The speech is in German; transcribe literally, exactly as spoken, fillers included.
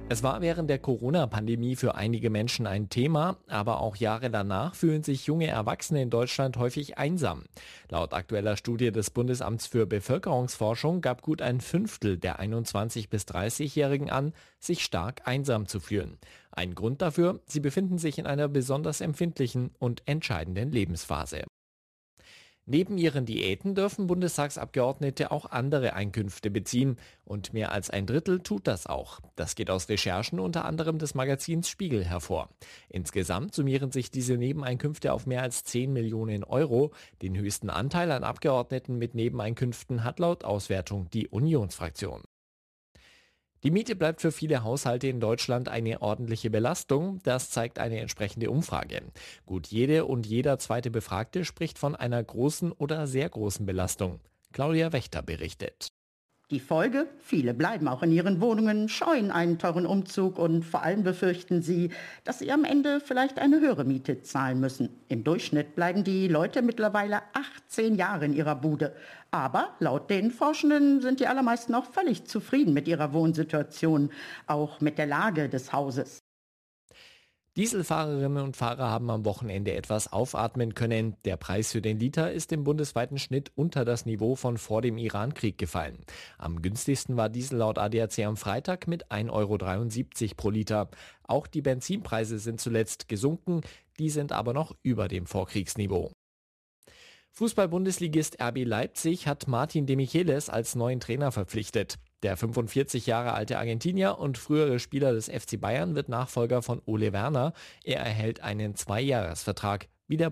Es war während der Corona-Pandemie für einige Menschen ein Thema, aber auch Jahre danach fühlen sich junge Erwachsene in Deutschland häufig einsam. Laut aktueller Studie des Bundesamts für Bevölkerungsforschung gab gut ein Fünftel der einundzwanzig- bis dreißigjährigen an, sich stark einsam zu fühlen. Ein Grund dafür, sie befinden sich in einer besonders empfindlichen und entscheidenden Lebensphase. Neben ihren Diäten dürfen Bundestagsabgeordnete auch andere Einkünfte beziehen und mehr als ein Drittel tut das auch. Das geht aus Recherchen unter anderem des Magazins Spiegel hervor. Insgesamt summieren sich diese Nebeneinkünfte auf mehr als zehn Millionen Euro. Den höchsten Anteil an Abgeordneten mit Nebeneinkünften hat laut Auswertung die Unionsfraktion. Die Miete bleibt für viele Haushalte in Deutschland eine ordentliche Belastung, das zeigt eine entsprechende Umfrage. Gut jede und jeder zweite Befragte spricht von einer großen oder sehr großen Belastung. Claudia Wächter berichtet. Die Folge? Viele bleiben auch in ihren Wohnungen, scheuen einen teuren Umzug und vor allem befürchten sie, dass sie am Ende vielleicht eine höhere Miete zahlen müssen. Im Durchschnitt bleiben die Leute mittlerweile achtzehn Jahre in ihrer Bude. Aber laut den Forschenden sind die allermeisten auch völlig zufrieden mit ihrer Wohnsituation, auch mit der Lage des Hauses. Dieselfahrerinnen und Fahrer haben am Wochenende etwas aufatmen können. Der Preis für den Liter ist im bundesweiten Schnitt unter das Niveau von vor dem Iran-Krieg gefallen. Am günstigsten war Diesel laut A D A C am Freitag mit ein Euro dreiundsiebzig pro Liter. Auch die Benzinpreise sind zuletzt gesunken, die sind aber noch über dem Vorkriegsniveau. Fußball-Bundesligist R B Leipzig hat Martin de Michelis als neuen Trainer verpflichtet. Der fünfundvierzig Jahre alte Argentinier und frühere Spieler des F C Bayern wird Nachfolger von Ole Werner. Er erhält einen Zweijahresvertrag, wie der